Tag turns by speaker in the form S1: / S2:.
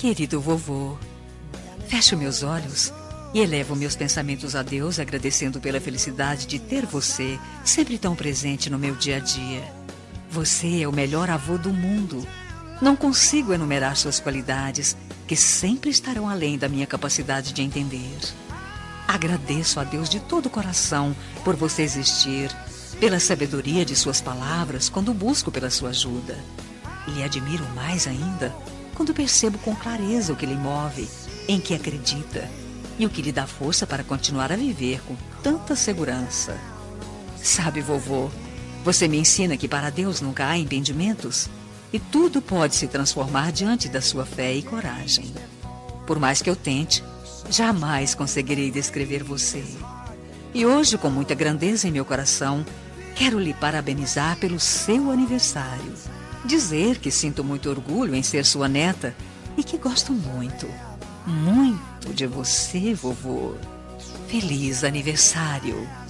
S1: Querido vovô, fecho meus olhos e elevo meus pensamentos a Deus, agradecendo pela felicidade de ter você sempre tão presente no meu dia a dia. Você é o melhor avô do mundo. Não consigo enumerar suas qualidades, que sempre estarão além da minha capacidade de entender. Agradeço a Deus de todo o coração por você existir, pela sabedoria de suas palavras quando busco pela sua ajuda. E lhe admiro mais ainda quando percebo com clareza o que lhe move, em que acredita e o que lhe dá força para continuar a viver com tanta segurança. Sabe, vovô, você me ensina que para Deus nunca há impedimentos e tudo pode se transformar diante da sua fé e coragem. Por mais que eu tente, jamais conseguirei descrever você. E hoje, com muita grandeza em meu coração, quero lhe parabenizar pelo seu aniversário. Dizer que sinto muito orgulho em ser sua neta e que gosto muito, muito de você, vovô. Feliz aniversário!